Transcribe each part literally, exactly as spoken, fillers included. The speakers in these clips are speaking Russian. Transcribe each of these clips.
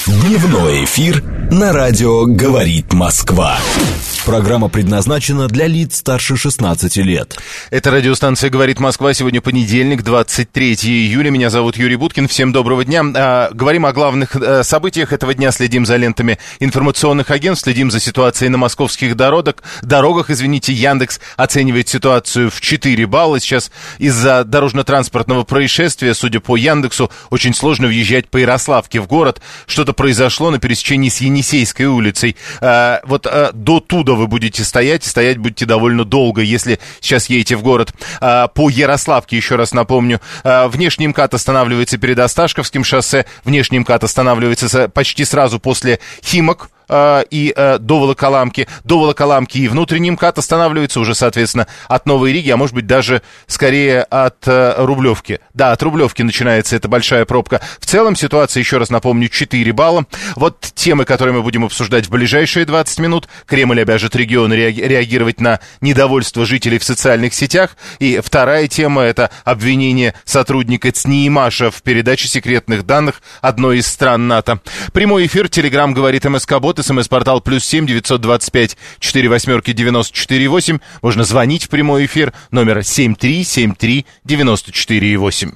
Дневной эфир на радио «Говорит Москва». Программа предназначена для лиц старше шестнадцати лет. Это радиостанция «Говорит Москва». Сегодня понедельник, двадцать третьего июля. Меня зовут Юрий Буткин. Всем доброго дня. А, говорим о главных а, событиях этого дня. Следим за лентами информационных агентств. Следим за ситуацией на московских дорогах. Дорогах, извините, Яндекс оценивает ситуацию в четыре балла. Сейчас из-за дорожно-транспортного происшествия, судя по Яндексу, очень сложно въезжать по Ярославке в город. Что-то произошло на пересечении с Енисейской улицей. А, вот а, до туда вы будете стоять, и стоять будете довольно долго, если сейчас едете в город. А, по Ярославке, еще раз напомню, а, внешний МКАД останавливается перед Осташковским шоссе, внешний МКАД останавливается почти сразу после Химок и э, до Волоколамки. До Волоколамки и внутренний МКАД останавливается уже, соответственно, от Новой Риги, а может быть даже скорее от э, Рублевки. Да, от Рублевки начинается эта большая пробка. В целом ситуация, еще раз напомню, четыре балла. Вот темы, которые мы будем обсуждать в ближайшие двадцать минут. Кремль обяжет регионы реагировать на недовольство жителей в социальных сетях. И вторая тема — это обвинение сотрудника ЦНИИМАШа в передаче секретных данных одной из стран НАТО. Прямой эфир, Телеграм говорит МСК-бот, СМС-портал плюс семь девятьсот двадцать пять четыре восьмерки девяносто четыре восемь. Можно звонить в прямой эфир, номер семь три семь три девяносто четыре восемь.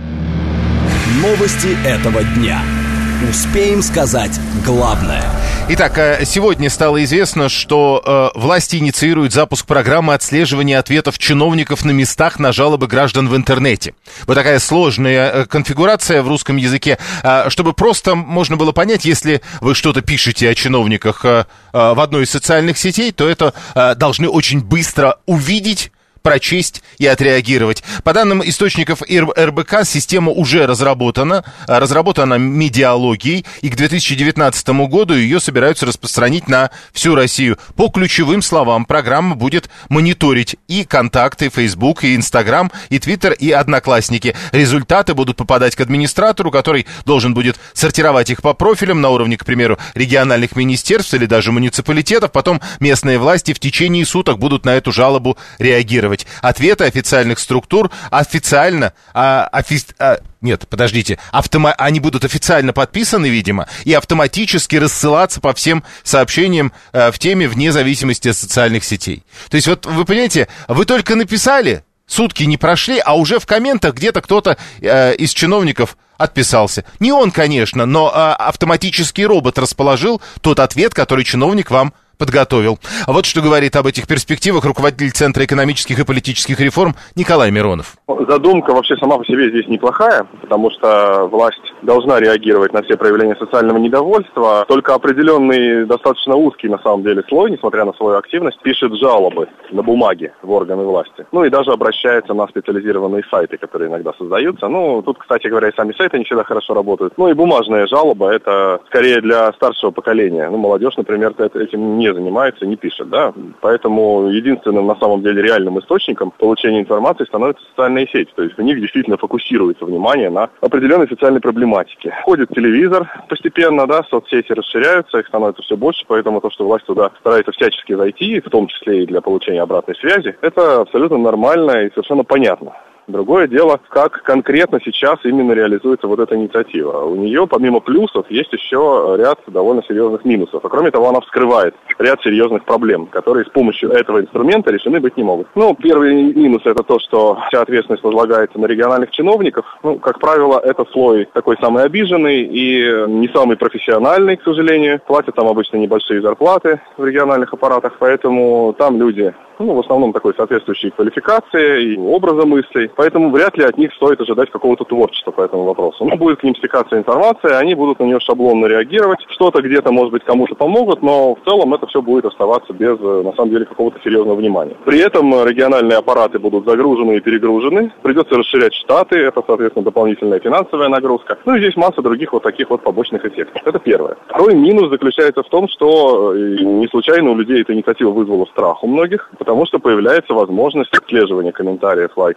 Новости этого дня. Успеем сказать главное. Итак, сегодня стало известно, что э, власти инициируют запуск программы отслеживания ответов чиновников на местах на жалобы граждан в интернете. Вот такая сложная э, конфигурация в русском языке, э, чтобы просто можно было понять, если вы что-то пишете о чиновниках э, э, в одной из социальных сетей, то это э, должны очень быстро увидеть, прочесть и отреагировать. По данным источников эр бэ ка, система уже разработана, разработана медиалогией, и к две тысячи девятнадцатому году ее собираются распространить на всю Россию. По ключевым словам, программа будет мониторить и контакты, Facebook, и Instagram, и Twitter, и Одноклассники. Результаты будут попадать к администратору, который должен будет сортировать их по профилям на уровне, к примеру, региональных министерств или даже муниципалитетов. Потом местные власти в течение суток будут на эту жалобу реагировать. Ответы официальных структур официально, а, офи, а, нет, подождите, автома, они будут официально подписаны, видимо, и автоматически рассылаться по всем сообщениям а, в теме вне зависимости от социальных сетей. То есть вот вы понимаете, вы только написали, сутки не прошли, а уже в комментах где-то кто-то а, из чиновников отписался. Не он, конечно, но а, автоматический робот расположил тот ответ, который чиновник вам подготовил. А вот что говорит об этих перспективах руководитель Центра экономических и политических реформ Николай Миронов. Задумка вообще сама по себе здесь неплохая, потому что власть должна реагировать на все проявления социального недовольства. Только определенный, достаточно узкий на самом деле слой, несмотря на свою активность, пишет жалобы на бумаге в органы власти. Ну и даже обращается на специализированные сайты, которые иногда создаются. Ну, тут, кстати говоря, и сами сайты не всегда хорошо работают. Ну и бумажная жалоба — это скорее для старшего поколения. Ну, молодежь, например, этим не занимается, не пишет, да. Поэтому единственным на самом деле реальным источником получения информации становятся социальные сети. То есть у них действительно фокусируется внимание на определенной социальной проблематике. Входит телевизор постепенно, да, соцсети расширяются, их становится все больше, поэтому то, что власть туда старается всячески зайти, в том числе и для получения обратной связи, это абсолютно нормально и совершенно понятно. Другое дело, как конкретно сейчас именно реализуется вот эта инициатива. У нее, помимо плюсов, есть еще ряд довольно серьезных минусов. А кроме того, она вскрывает ряд серьезных проблем, которые с помощью этого инструмента решены быть не могут. Ну, первый минус — это то, что вся ответственность возлагается на региональных чиновников. Ну, как правило, это слой такой самый обиженный и не самый профессиональный, к сожалению. Платят там обычно небольшие зарплаты в региональных аппаратах, поэтому там люди, ну, в основном такой соответствующей квалификации и образа мыслей. Поэтому вряд ли от них стоит ожидать какого-то творчества по этому вопросу. Ну, будет к ним стекаться информация, они будут на нее шаблонно реагировать. Что-то где-то, может быть, кому-то помогут, но в целом это все будет оставаться без, на самом деле, какого-то серьезного внимания. При этом региональные аппараты будут загружены и перегружены. Придется расширять штаты, это, соответственно, дополнительная финансовая нагрузка. Ну и здесь масса других вот таких вот побочных эффектов. Это первое. Второй минус заключается в том, что не случайно у людей эта инициатива вызвала страх у многих, потому что появляется возможность отслеживания комментариев, лайков и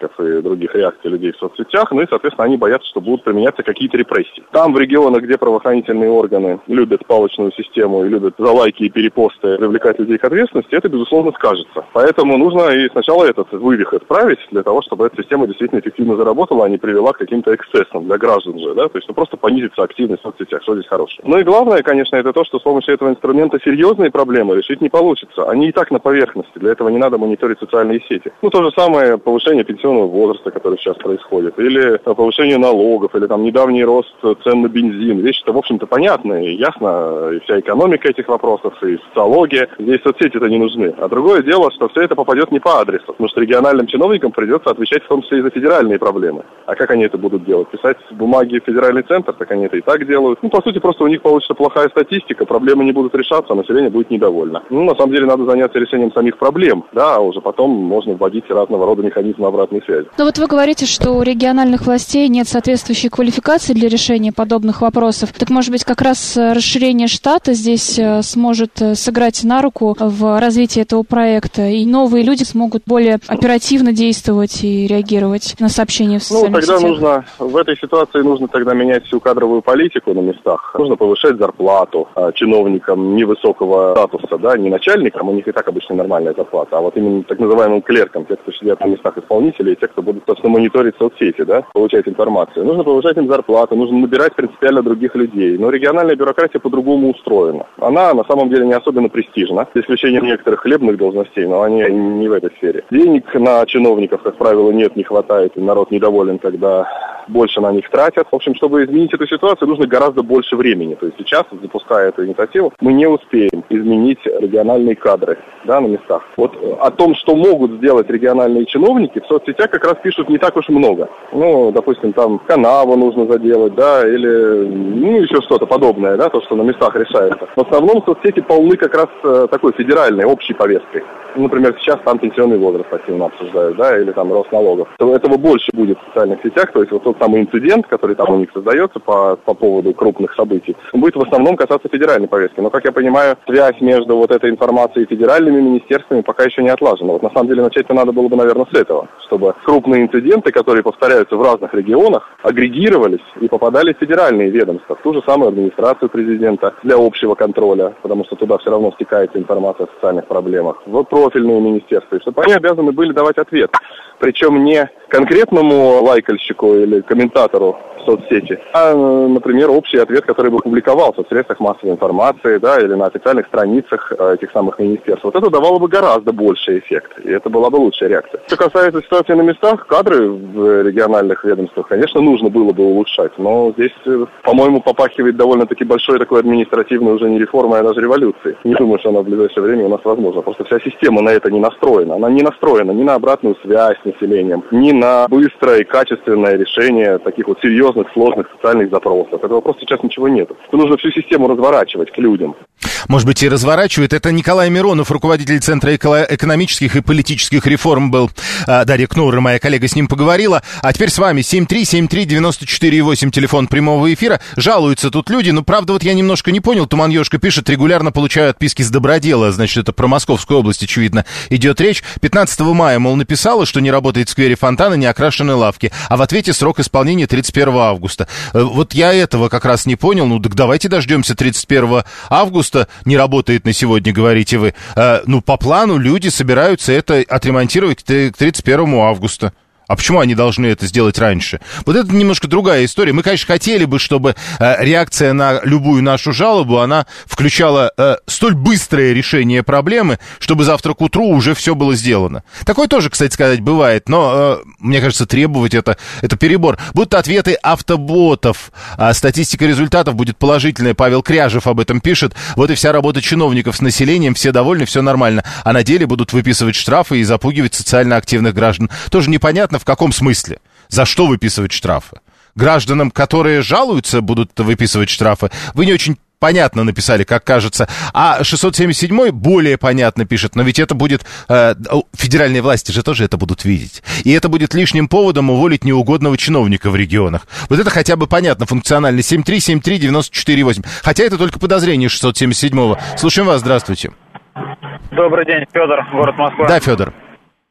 других реакций людей в соцсетях, ну и, соответственно, они боятся, что будут применяться какие-то репрессии. Там, в регионах, где правоохранительные органы любят палочную систему и любят за лайки и перепосты привлекать людей к ответственности, это, безусловно, скажется. Поэтому нужно и сначала этот вывих исправить, для того, чтобы эта система действительно эффективно заработала, а не привела к каким-то эксцессам для граждан же, да, то есть ну, просто понизится активность в соцсетях, что здесь хорошего. Ну и главное, конечно, это то, что с помощью этого инструмента серьезные проблемы решить не получится. Они и так на поверхности, для этого не надо мониторить социальные сети. Ну, то же самое повышение пенсионного возраста, которое сейчас происходит, или повышение налогов, или там недавний рост цен на бензин. Вещи-то, в общем-то, понятные, ясно, и вся экономика этих вопросов, и социология. Здесь соцсети-то не нужны. А другое дело, что все это попадет не по адресу, потому что региональным чиновникам придется отвечать в том числе и за федеральные проблемы. А как они это будут делать? Писать бумаги в федеральный центр, так они это и так делают. Ну, по сути, просто у них получится плохая статистика, проблемы не будут решаться, а население будет недовольно. Ну, на самом деле, надо заняться решением самих проблем, да, а уже потом можно вводить разного рода механизмы обратной связи. Но вот вы говорите, что у региональных властей нет соответствующей квалификации для решения подобных вопросов. Так, может быть, как раз расширение штата здесь сможет сыграть на руку в развитии этого проекта, и новые люди смогут более оперативно действовать и реагировать на сообщения в социальных сетях? Ну, тогда нужно, в этой ситуации нужно тогда менять всю кадровую политику на местах. Нужно повышать зарплату а, чиновникам невысокого статуса, да, не начальникам, у них и так обычно нормальная зарплата, а вот именно так называемым клеркам, те, кто сидят на местах исполнителей, и те, кто будут, собственно, мониторить соцсети, да, получать информацию. Нужно повышать им зарплату, нужно набирать принципиально других людей. Но региональная бюрократия по-другому устроена. Она на самом деле не особенно престижна, за исключением некоторых хлебных должностей, но они не в этой сфере. Денег на чиновников, как правило, нет, не хватает, и народ недоволен, когда больше на них тратят. В общем, чтобы изменить эту ситуацию, нужно гораздо больше времени. То есть сейчас, запуская эту инициативу, мы не успеем изменить региональные кадры, да, на местах. Вот о том, что могут сделать региональные чиновники, в соцсетях как раз пишут не так уж много. Ну, допустим, там канаву нужно заделать, да, или, ну, еще что-то подобное, да, то, что на местах решается. В основном соцсети полны как раз э, такой федеральной, общей повесткой. Например, сейчас там пенсионный возраст активно обсуждают, да, или там рост налогов. То этого больше будет в социальных сетях, то есть вот тот самый инцидент, который там у них создается по, по поводу крупных событий, будет в основном касаться федеральной повестки. Но, как я понимаю, связь между вот этой информацией и федеральными министерствами пока еще не отлажена. Вот на самом деле начать-то надо было бы, наверное, с этого, чтобы крупные инциденты, которые повторяются в разных регионах, агрегировались и попадали в федеральные ведомства, в ту же самую администрацию президента для общего контроля, потому что туда все равно стекается информация о социальных проблемах, в профильные министерства, и чтобы они обязаны были давать ответ. Причем не конкретному лайкальщику или комментатору в соцсети, а, например, общий ответ, который бы публиковался в средствах массовой информации, да, или на официальных страницах этих самых министерств. Вот это давало бы гораздо больший эффект, и это была бы лучшая реакция. Что касается ситуации на местах, кадры в региональных ведомствах, конечно, нужно было бы улучшать, но здесь, по-моему, попахивает довольно-таки большой такой административной уже не реформой, а даже революцией. Не думаю, что она в ближайшее время у нас возможна. Просто вся система на это не настроена. Она не настроена ни на обратную связь с населением, ни на быстрое и качественное решение таких вот серьезных, сложных социальных запросов. Этого просто сейчас ничего нет. Нужно всю систему разворачивать к людям. Может быть, и разворачивает. Это Николай Миронов, руководитель Центра экономических и политических реформ был. Дарья Кнур, моя коллега, с ним поговорила. А теперь с вами семь три семь три девяносто четыре восемь, телефон прямого эфира. Жалуются тут люди. Ну, правда, вот я немножко не понял. Туман Ёшка пишет, регулярно получаю отписки с Добродела. Значит, это про Московскую область, очевидно, идет речь. пятнадцатого мая, мол, написала, что не работает в сквере фонтана, не окрашены лавки. А в ответе срок исполнения тридцать первого августа. Вот я этого как раз не понял. Ну, так давайте дождемся тридцать первого августа. Не работает на сегодня, говорите вы. Э, ну, по плану люди собираются это отремонтировать к тридцать первому августа. А почему они должны это сделать раньше? Вот это немножко другая история. Мы, конечно, хотели бы, чтобы э, реакция на любую нашу жалобу, она включала э, столь быстрое решение проблемы, чтобы завтра к утру уже все было сделано. Такое тоже, кстати сказать, бывает, но, э, мне кажется, требовать это, это перебор. Будут ответы автоботов, а статистика результатов будет положительная. Павел Кряжев об этом пишет. Вот и вся работа чиновников с населением, все довольны, все нормально. А на деле будут выписывать штрафы и запугивать социально активных граждан. Тоже непонятно, в каком смысле? За что выписывать штрафы? Гражданам, которые жалуются, будут выписывать штрафы? Вы не очень понятно написали, как кажется. А шестьсот семьдесят седьмой более понятно пишет. Но ведь это будет... Э, федеральные власти же тоже это будут видеть. И это будет лишним поводом уволить неугодного чиновника в регионах. Вот это хотя бы понятно, функционально. семь три семь три девяносто четыре восемь. Хотя это только подозрение шестьсот семьдесят седьмого. Слушаем вас, здравствуйте. Добрый день, Федор, город Москва. Да, Федор.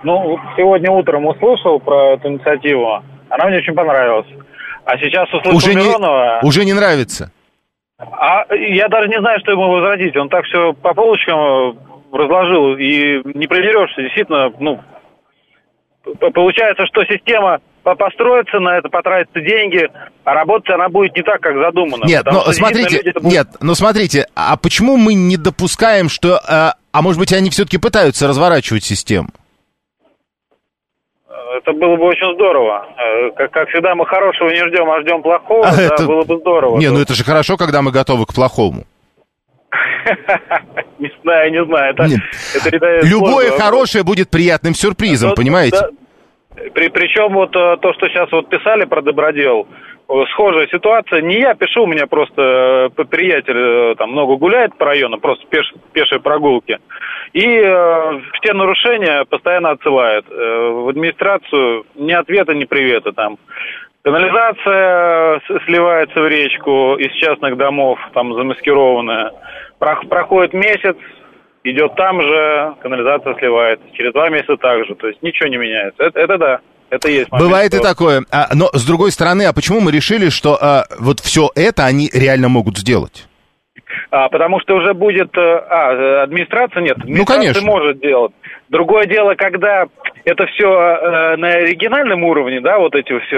Ну, сегодня утром услышал про эту инициативу, она мне очень понравилась. А сейчас услышал уже Миронова... Не, уже не нравится? А я даже не знаю, что ему возразить. Он так все по полочкам разложил, и не придерешься. Действительно, ну, получается, что система построится на это, потратятся деньги, а работать она будет не так, как задумано. Нет, но смотрите, будет... нет, но смотрите, а почему мы не допускаем, что... А, а может быть, они все-таки пытаются разворачивать систему? Это было бы очень здорово. Как, как всегда, мы хорошего не ждем, а ждем плохого, а да, это... было бы здорово. Не, ну это же хорошо, когда мы готовы к плохому. Не знаю, не знаю. Любое хорошее будет приятным сюрпризом, понимаете? Причем вот то, что сейчас вот писали про Добродел, схожая ситуация. Не я пишу, у меня просто приятель там много гуляет по району, просто пеш, пешие прогулки. И э, все нарушения постоянно отсылают э, в администрацию. Ни ответа, ни привета. Там канализация сливается в речку из частных домов, там замаскированная. Про, проходит месяц, идет там же, канализация сливается. Через два месяца так же. То есть ничего не меняется. Это, это да. Это есть момент. Бывает и такое. А, но с другой стороны, а почему мы решили, что а, вот все это они реально могут сделать? А, потому что уже будет... А, администрация нет. Администрация ну, конечно. может делать. Другое дело, когда это все э, на региональном уровне, да, вот эти все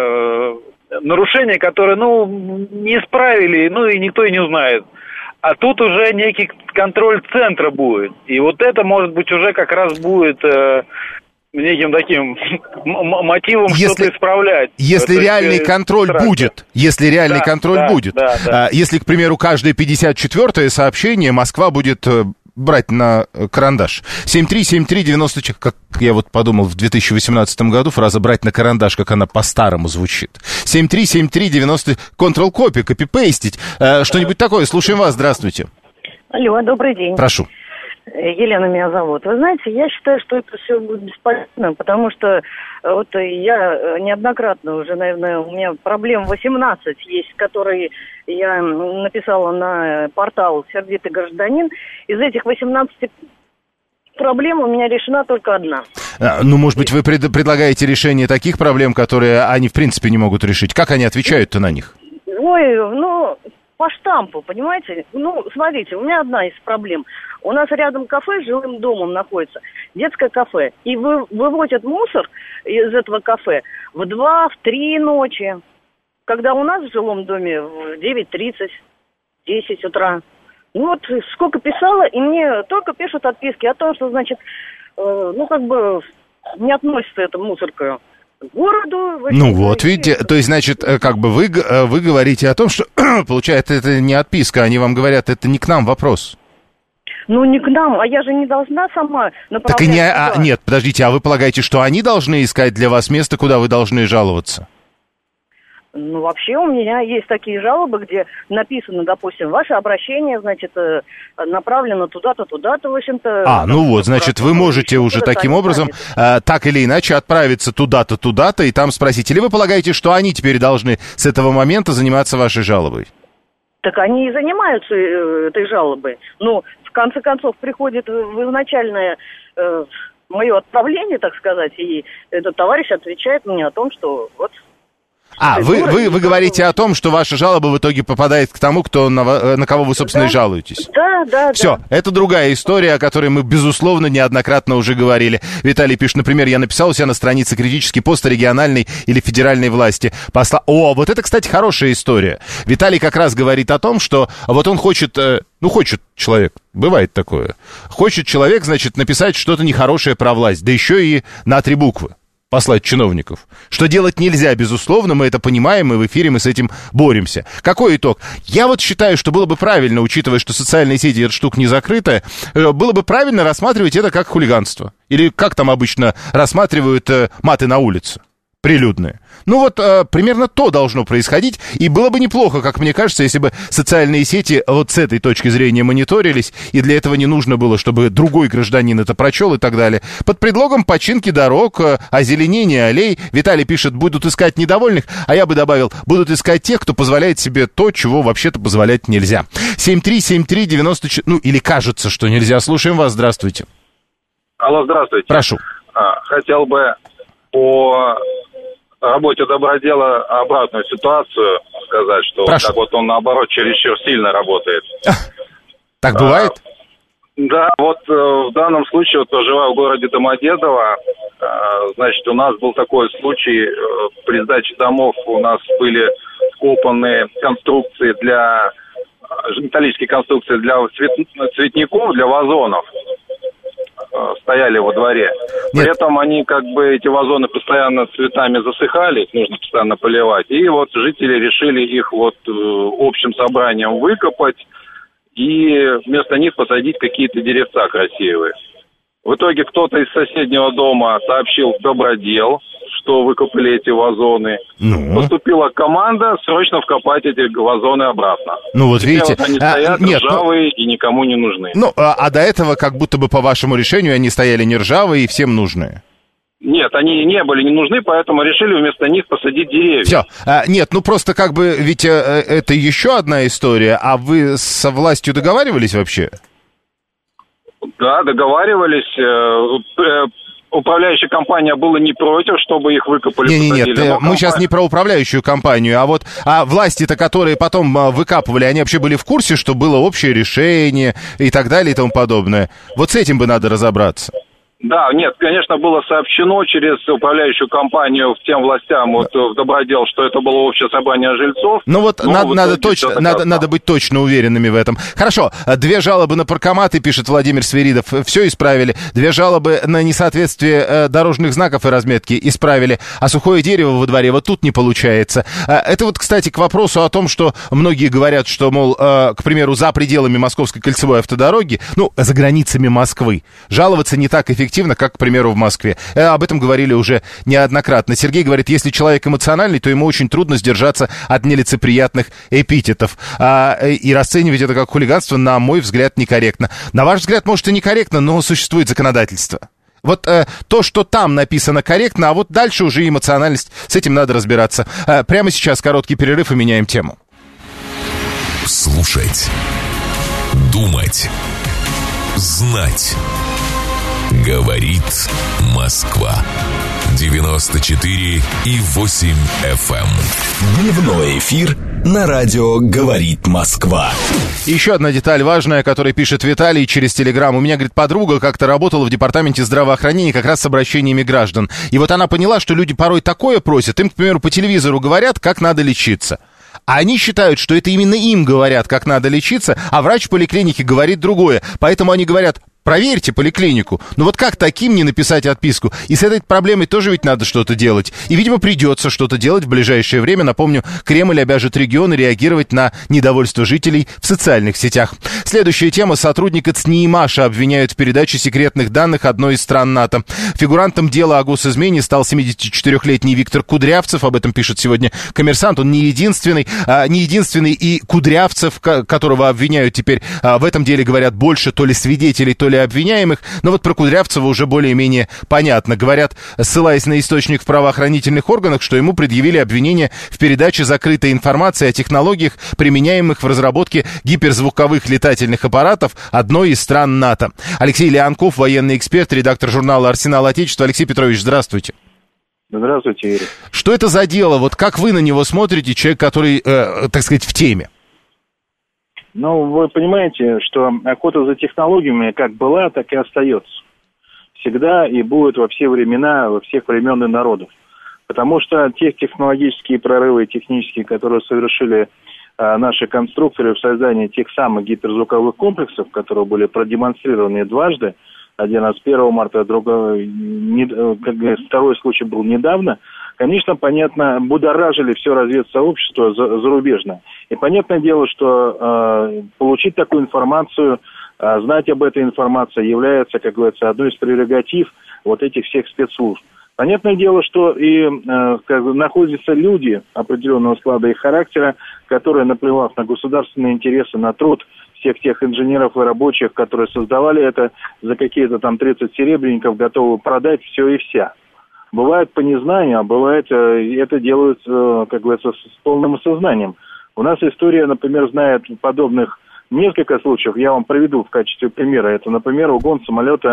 э, нарушения, которые, ну, не исправили, ну, и никто и не узнает. А тут уже некий контроль центра будет. И вот это, может быть, уже как раз будет... Э, неким таким мотивом если, что-то исправлять. Если это реальный контроль страшно. будет, если реальный да, контроль да, будет, да, да. если, к примеру, каждое пятьдесят четвёртое сообщение Москва будет брать на карандаш. семь три семь три девяносто четыре, как я вот подумал в две тысячи восемнадцатом году, фраза «брать на карандаш», как она по-старому звучит. семь три семь три девяносто, Ctrl-копи, копипейстить, что-нибудь такое. Слушаем вас, здравствуйте. Алло, добрый день. Прошу. Елена меня зовут. Вы знаете, я считаю, что это все будет бесполезно, потому что вот я неоднократно уже, наверное, у меня проблем восемнадцать есть, которые я написала на портал «Сердитый гражданин». Из этих восемнадцати проблем у меня решена только одна. А, ну, может быть, вы пред- предлагаете решение таких проблем, которые они, в принципе, не могут решить. Как они отвечают-то на них? Ой, ну... По штампу, понимаете? Ну, смотрите, у меня одна из проблем. У нас рядом кафе с жилым домом находится, детское кафе. И вы, вывозят мусор из этого кафе в два, в три ночи. Когда у нас в жилом доме в девять тридцать, десять утра. Ну вот сколько писала, и мне только пишут отписки о том, что, значит, э, ну как бы не относится эта мусорка к городу. Ну вот, видите, то есть, значит, как бы вы, вы говорите о том, что, получается, это не отписка, они вам говорят, это не к нам вопрос. Ну, не к нам, а я же не должна сама направлять. Так и не, а, нет, подождите, а вы полагаете, что они должны искать для вас место, куда вы должны жаловаться? Ну, вообще у меня есть такие жалобы, где написано, допустим, ваше обращение, значит, направлено туда-то, туда-то, в общем-то. А, ну вот, значит, вы можете уже таким образом, э, так или иначе, отправиться туда-то, туда-то и там спросить. Или вы полагаете, что они теперь должны с этого момента заниматься вашей жалобой? Так они и занимаются э, этой жалобой. Ну, в конце концов, приходит в изначальное э, мое отправление, так сказать, и этот товарищ отвечает мне о том, что вот... А, вы, вы, вы говорите о том, что ваша жалоба в итоге попадает к тому, кто, на, на кого вы, собственно, да. и жалуетесь. Да, да, Все, да. это другая история, о которой мы, безусловно, неоднократно уже говорили. Виталий пишет, например, я написал у себя на странице критический пост о региональной или федеральной власти. Посла... О, вот это, кстати, хорошая история. Виталий как раз говорит о том, что вот он хочет, ну, хочет человек, бывает такое, хочет человек, значит, написать что-то нехорошее про власть, да еще и на три буквы. Послать чиновников. Что делать нельзя, безусловно, мы это понимаем, и в эфире мы с этим боремся. Какой итог? Я вот считаю, что было бы правильно, учитывая, что социальные сети эта штука не закрытая, было бы правильно рассматривать это как хулиганство. Или как там обычно рассматривают э, маты на улице. Прилюдные. Ну вот э, примерно то должно происходить, и было бы неплохо, как мне кажется, если бы социальные сети вот с этой точки зрения мониторились, и для этого не нужно было, чтобы другой гражданин это прочел и так далее. Под предлогом починки дорог, э, озеленения аллей, Виталий пишет, будут искать недовольных, а я бы добавил, будут искать тех, кто позволяет себе то, чего вообще-то позволять нельзя. семь три семь три девяносто четыре, ну или кажется, что нельзя. Слушаем вас, здравствуйте. Алло, здравствуйте. Прошу. хотел бы по работе добродела обратную ситуацию сказать, что Прошу. как вот он, наоборот, чересчур сильно работает. Так бывает? А, да, вот э, в данном случае, вот проживаю в городе Домодедово, э, значит, у нас был такой случай, э, при сдаче домов у нас были вкопаны конструкции для, э, металлические конструкции для цвет, цветников, для вазонов. Стояли во дворе. Нет. При этом они, как бы, эти вазоны постоянно цветами засыхали, их нужно постоянно поливать. И вот жители решили их вот общим собранием выкопать и вместо них посадить какие-то деревца красивые. В итоге кто-то из соседнего дома сообщил в добродел, что выкопали эти вазоны. Ну. Поступила команда срочно вкопать эти вазоны обратно. Ну вот теперь видите, вот они стоят а, нет, ржавые ну, и никому не нужны. Ну, а, а до этого как будто бы по вашему решению они стояли не ржавые и всем нужные. Нет, они не были не нужны, поэтому решили вместо них посадить деревья. Все. А, нет, ну просто как бы, ведь а, это еще одна история, а вы со властью договаривались вообще? Да, договаривались. Управляющая компания была не против, чтобы их выкопали. Не, не, нет, мы компания... сейчас не про управляющую компанию, а вот а власти-то, которые потом выкапывали, они вообще были в курсе, что было общее решение и так далее и тому подобное. Вот с этим бы надо разобраться. Да, нет, конечно, было сообщено через управляющую компанию тем властям вот, в добродел, что это было общее собрание жильцов. Ну вот надо, надо, точно, надо, надо быть точно уверенными в этом. Хорошо, две жалобы на паркоматы, пишет Владимир Свиридов, все исправили. Две жалобы на несоответствие дорожных знаков и разметки исправили. А сухое дерево во дворе вот тут не получается. Это вот, кстати, к вопросу о том, что многие говорят, что, мол, к примеру, за пределами Московской кольцевой автодороги, ну, за границами Москвы, жаловаться не так эффективно, как, к примеру, в Москве. Об этом говорили уже неоднократно. Сергей говорит, если человек эмоциональный, то ему очень трудно сдержаться от нелицеприятных эпитетов. А, и расценивать это как хулиганство, на мой взгляд, некорректно. На ваш взгляд, может, и некорректно, но существует законодательство. Вот э, то, что там написано, корректно, а вот дальше уже эмоциональность, с этим надо разбираться. Э, прямо сейчас короткий перерыв и меняем тему. Слушать. Думать. Знать. Говорит Москва. девяносто четыре и восемь эф эм. Дневной эфир на радио «Говорит Москва». Еще одна деталь важная, о которой пишет Виталий через Телеграм. У меня, говорит, подруга как-то работала в департаменте здравоохранения как раз с обращениями граждан. И вот она поняла, что люди порой такое просят. Им, к примеру, по телевизору говорят, как надо лечиться. А они считают, что это именно им говорят, как надо лечиться, а врач в поликлинике говорит другое. Поэтому они говорят... Проверьте поликлинику. Ну вот как таким не написать отписку? И с этой проблемой тоже ведь надо что-то делать. И, видимо, придется что-то делать в ближайшее время. Напомню, Кремль обяжет регионы реагировать на недовольство жителей в социальных сетях. Следующая тема. Сотрудника ЦНИИ Маша обвиняют в передаче секретных данных одной из стран НАТО. Фигурантом дела о госизмене стал семидесятичетырёхлетний Виктор Кудрявцев. Об этом пишет сегодня «Коммерсант». Он не единственный, а, не единственный и Кудрявцев, которого обвиняют теперь, а, в этом деле говорят больше то ли свидетелей, то ли обвиняемых, но вот про Кудрявцева уже более-менее понятно. Говорят, ссылаясь на источник в правоохранительных органах, что ему предъявили обвинение в передаче закрытой информации о технологиях, применяемых в разработке гиперзвуковых летательных аппаратов одной из стран НАТО. Алексей Леонков, военный эксперт, редактор журнала «Арсенал Отечества». Алексей Петрович, здравствуйте. Здравствуйте, Юрий. Что это за дело? Вот как вы на него смотрите, человек, который, э, так сказать, в теме? Ну, вы понимаете, что охота за технологиями как была, так и остается. Всегда и будет во все времена, во всех времен и народов. Потому что те технологические прорывы, технические, которые совершили а, наши конструкторы в создании тех самых гиперзвуковых комплексов, которые были продемонстрированы дважды, один раз первого марта, другой, не, как, второй случай был недавно, конечно, понятно, будоражили все разведсообщество за, зарубежное. И понятное дело, что э, получить такую информацию, э, знать об этой информации является, как говорится, одной из прерогатив вот этих всех спецслужб. Понятное дело, что и э, как бы находятся люди определенного склада и характера, которые, наплевав на государственные интересы, на труд всех тех инженеров и рабочих, которые создавали это, за какие-то там тридцать серебряников готовы продать все и вся. Бывает по незнанию, а бывает это делают, как говорится, с полным осознанием. У нас история, например, знает подобных несколько случаев. Я вам приведу в качестве примера. Это, например, угон самолета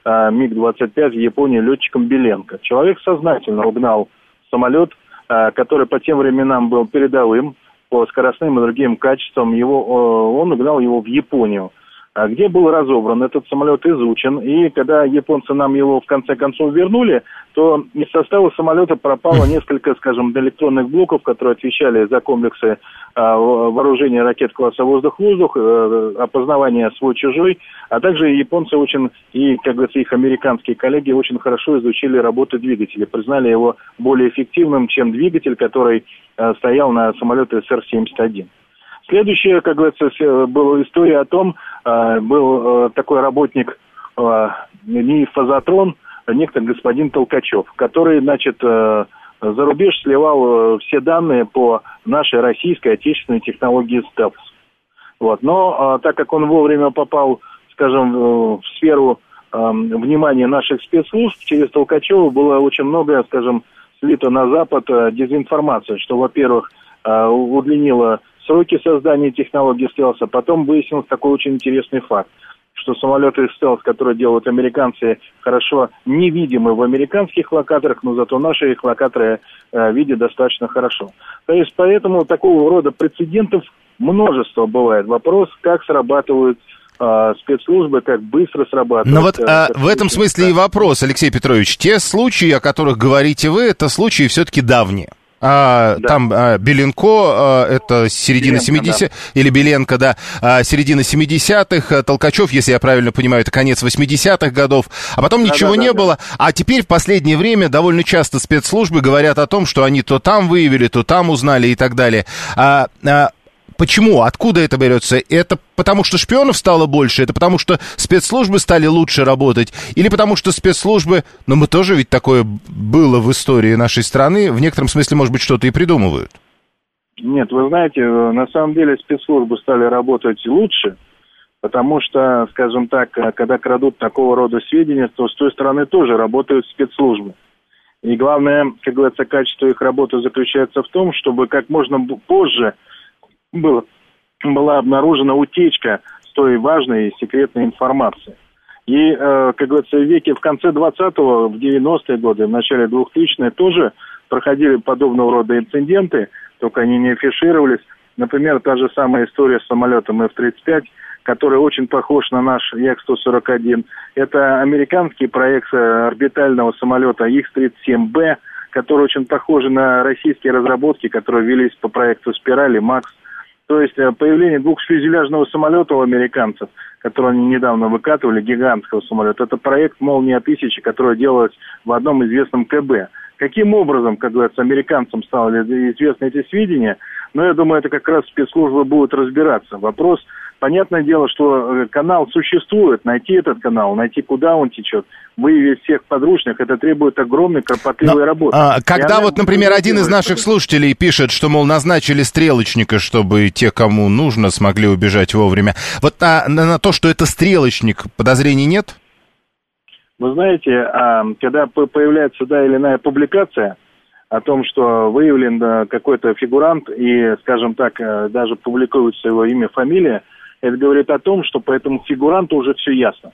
МиГ двадцать пять в Японии летчиком Беленко. Человек сознательно угнал самолет, который по тем временам был передовым по скоростным и другим качествам. Его, он угнал его в Японию, где был разобран этот самолет, изучен. И когда японцы нам его в конце концов вернули, то из состава самолета пропало несколько, скажем, электронных блоков, которые отвечали за комплексы э, вооружения ракет класса воздух-воздух, э, опознавания свой-чужой, а также японцы очень, и, как говорится, их американские коллеги очень хорошо изучили работу двигателя, признали его более эффективным, чем двигатель, который э, стоял на самолете эс эр семьдесят один. Следующая, как говорится, была история о том, э, был э, такой работник э, НИИ «Фазотрон», некто господин Толкачев, который, значит, э, за рубеж сливал э, все данные по нашей российской отечественной технологии стелс. Вот. Но э, так как он вовремя попал, скажем, в сферу э, внимания наших спецслужб, через Толкачева было очень много, скажем, слито на Запад э, дезинформации, что, во-первых, э, удлинило сроки создания технологий стелса. Потом выяснился такой очень интересный факт, что самолеты стелс, которые делают американцы, хорошо невидимы в американских локаторах, но зато наши их локаторы э, видят достаточно хорошо. То есть поэтому такого рода прецедентов множество бывает. Вопрос, как срабатывают э, спецслужбы, как быстро срабатывают. Но вот э, в этом смысле и вопрос, Алексей Петрович. Те случаи, о которых говорите вы, это случаи все-таки давние. А, да. Там а, Беленко, а, это середина семидесятых, да. Или Беленко, да, а, середина семидесятых, а, Толкачев, если я правильно понимаю, это конец восьмидесятых годов, а потом ничего да, да, не да, было. Да. А теперь в последнее время довольно часто спецслужбы говорят о том, что они то там выявили, то там узнали и так далее. А, а, Почему? Откуда это берется? Это потому, что шпионов стало больше? Это потому, что спецслужбы стали лучше работать? Или потому, что спецслужбы... Ну, мы тоже ведь такое было в истории нашей страны. В некотором смысле, может быть, что-то и придумывают. Нет, вы знаете, на самом деле спецслужбы стали работать лучше, потому что, скажем так, когда крадут такого рода сведения, то с той стороны тоже работают спецслужбы. И главное, как говорится, качество их работы заключается в том, чтобы как можно позже... Было, была обнаружена утечка с той важной и секретной информации. И, э, как говорится, в веке в конце двадцатого, в девяностые годы, в начале двухтысячных тоже проходили подобного рода инциденты, только они не афишировались. Например, та же самая история с самолетом эф тридцать пять, который очень похож на наш Як сто сорок один. Это американский проект орбитального самолета икс тридцать семь бэ, который очень похож на российские разработки, которые велись по проекту «Спирали», «Макс». То есть появление двухфюзеляжного самолета у американцев, который они недавно выкатывали, гигантского самолета, это проект «Молния-тысяча», который делается в одном известном ка бэ. Каким образом, как говорится, американцам стали известны эти сведения? Но я думаю, это как раз спецслужбы будут разбираться. Вопрос, понятное дело, что канал существует, найти этот канал, найти, куда он течет, выявить всех подручных, это требует огромной кропотливой Но, работы. А, когда вот, например, один из наших слушателей пишет, что, мол, назначили стрелочника, чтобы те, кому нужно, смогли убежать вовремя. Вот на, на то, что это стрелочник, подозрений нет? Вы знаете, когда появляется та или иная публикация о том, что выявлен какой-то фигурант и, скажем так, даже публикуется его имя, фамилия, это говорит о том, что по этому фигуранту уже все ясно.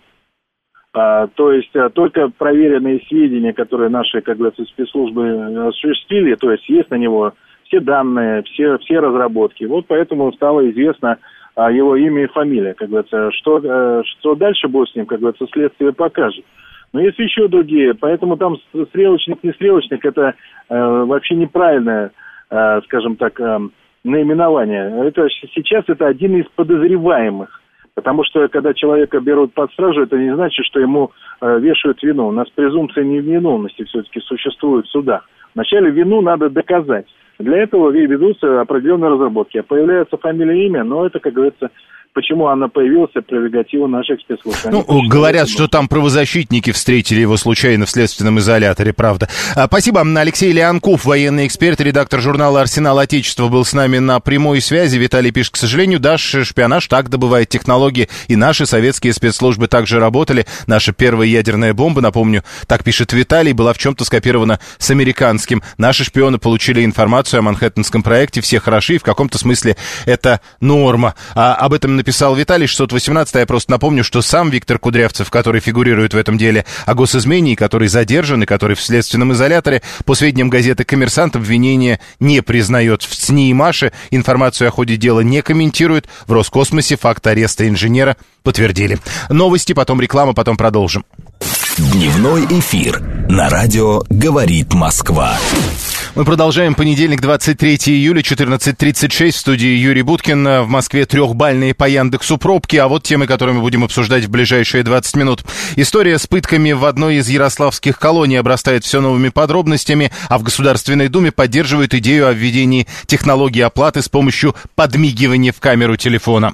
А, то есть а, только проверенные сведения, которые наши, как говорится, спецслужбы осуществили, то есть есть на него все данные, все, все разработки. Вот поэтому стало известно а, его имя и фамилия, как говорится. Что, а, что дальше будет с ним, как говорится, следствие покажет. Но есть еще другие, поэтому там стрелочник, не стрелочник, это э, вообще неправильное, э, скажем так, э, наименование. Это, сейчас это один из подозреваемых, потому что когда человека берут под стражу, это не значит, что ему э, вешают вину. У нас презумпция невиновности все-таки существует в судах. Вначале вину надо доказать. Для этого ведутся определенные разработки. Появляется фамилия, имя, но это, как говорится, почему она появилась, прерогатива наших спецслужб. Ну, говорят, что там правозащитники встретили его случайно в следственном изоляторе, правда. А, спасибо. Алексей Леонков, военный эксперт, редактор журнала «Арсенал Отечества», был с нами на прямой связи. Виталий пишет, к сожалению, даже шпионаж так добывает технологии, и наши советские спецслужбы также работали. Наша первая ядерная бомба, напомню, так пишет Виталий, была в чем-то скопирована с американским. Наши шпионы получили информацию о Манхэттенском проекте, все хороши, и в каком-то смысле это норма. А, об этом написал написал Виталий шестьсот восемнадцать, я просто напомню, что сам Виктор Кудрявцев, который фигурирует в этом деле о госизмене, который задержан и который в следственном изоляторе, по сведениям газеты «Коммерсант», обвинение не признает. В СНИ и МАШе информацию о ходе дела не комментируют. В Роскосмосе факт ареста инженера подтвердили. Новости, потом реклама, потом продолжим. Дневной эфир на радио «Говорит Москва». Мы продолжаем. Понедельник, двадцать третьего июля, четырнадцать тридцать шесть. В студии Юрий Буткин. В Москве трехбальные по Яндексу пробки. А вот темы, которые мы будем обсуждать в ближайшие двадцать минут. История с пытками в одной из ярославских колоний обрастает все новыми подробностями, а в Государственной Думе поддерживают идею о введении технологии оплаты с помощью подмигивания в камеру телефона.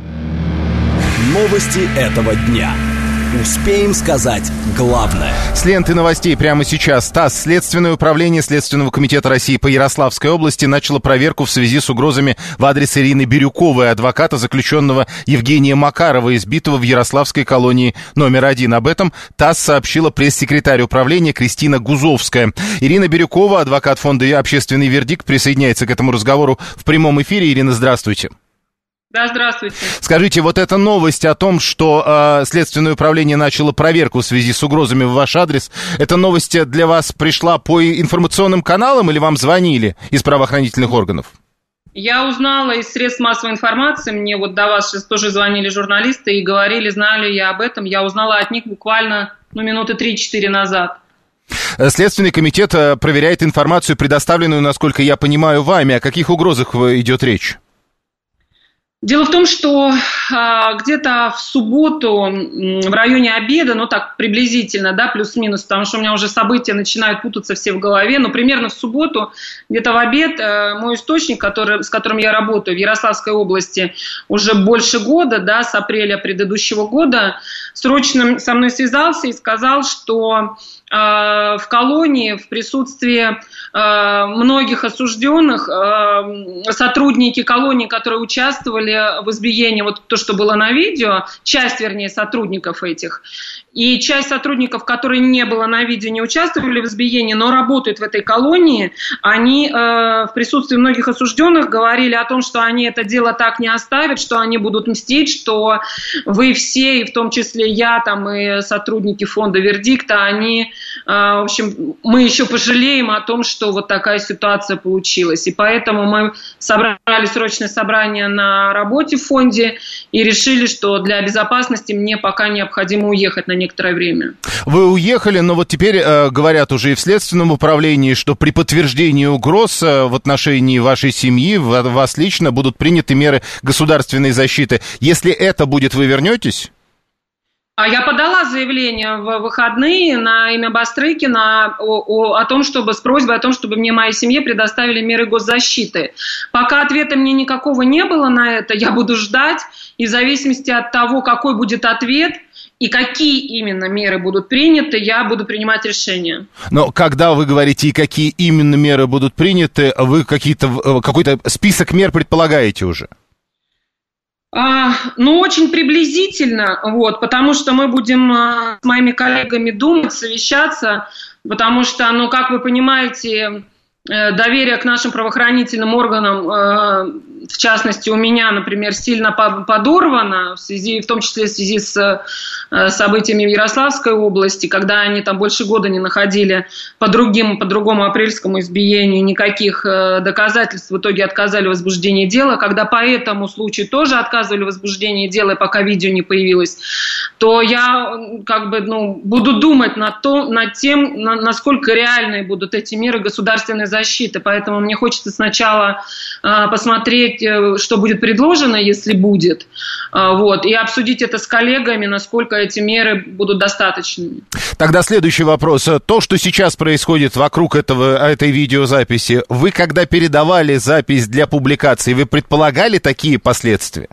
Новости этого дня. Успеем сказать главное. С ленты новостей прямо сейчас. ТАСС. Следственное управление Следственного комитета России по Ярославской области начало проверку в связи с угрозами в адрес Ирины Бирюковой, адвоката заключенного Евгения Макарова, избитого в ярославской колонии номер один. Об этом ТАСС сообщила пресс-секретарь управления Кристина Гузовская. Ирина Бирюкова, адвокат фонда «Общественный вердикт», присоединяется к этому разговору в прямом эфире. Ирина, здравствуйте. Да, здравствуйте. Скажите, вот эта новость о том, что э, Следственное управление начало проверку в связи с угрозами в ваш адрес, эта новость для вас пришла по информационным каналам или вам звонили из правоохранительных органов? Я узнала из средств массовой информации, мне вот до вас сейчас тоже звонили журналисты и говорили, знали я об этом, я узнала от них буквально ну, минуты три-четыре назад. Следственный комитет проверяет информацию, предоставленную, насколько я понимаю, вами. О каких угрозах идет речь? Дело в том, что а, где-то в субботу в районе обеда, ну так приблизительно, да, плюс-минус, потому что у меня уже события начинают путаться все в голове, но примерно в субботу, где-то в обед, а, мой источник, который, с которым я работаю в Ярославской области уже больше года, да, с апреля предыдущего года, срочно со мной связался и сказал, что в колонии в присутствии многих осужденных сотрудники колонии, которые участвовали в избиении, вот то, что было на видео, часть, вернее, сотрудников этих, и часть сотрудников, которые не было на видео, не участвовали в избиении, но работают в этой колонии, они в присутствии многих осужденных говорили о том, что они это дело так не оставят, что они будут мстить, что вы все, и в том числе я, там, и сотрудники фонда «Вердикта», они... В общем, мы еще пожалеем о том, что вот такая ситуация получилась. И поэтому мы собрали срочное собрание на работе в фонде и решили, что для безопасности мне пока необходимо уехать на некоторое время. Вы уехали, но вот теперь э, говорят уже и в Следственном управлении, что при подтверждении угроз э, в отношении вашей семьи, в, вас лично, будут приняты меры государственной защиты. Если это будет, вы вернетесь? А я подала заявление в выходные на имя Бастрыкина о, о, о том, чтобы с просьбой о том, чтобы мне, моей семье предоставили меры госзащиты. Пока ответа мне никакого не было на это, я буду ждать, и в зависимости от того, какой будет ответ и какие именно меры будут приняты, я буду принимать решение. Но когда вы говорите, и какие именно меры будут приняты, вы какие-то, какой-то список мер предполагаете уже? А, ну, очень приблизительно, вот, потому что мы будем а, с моими коллегами думать, совещаться, потому что, ну, как вы понимаете, э, доверие к нашим правоохранительным органам, э, в частности, у меня, например, сильно подорвано, в связи, в том числе в связи с э, событиями в Ярославской области, когда они там больше года не находили по другим, по другому апрельскому избиению никаких э, доказательств, в итоге отказали в возбуждении дела, когда по этому случаю тоже отказывали в возбуждении дела, пока видео не появилось, то я как бы, ну, буду думать над, то, над тем, на, насколько реальные будут эти меры государственной защиты, поэтому мне хочется сначала э, посмотреть, что будет предложено, если будет, вот, и обсудить это с коллегами, насколько эти меры будут достаточными. Тогда следующий вопрос. То, что сейчас происходит вокруг этого, этой видеозаписи, вы когда передавали запись для публикации, вы предполагали такие последствия?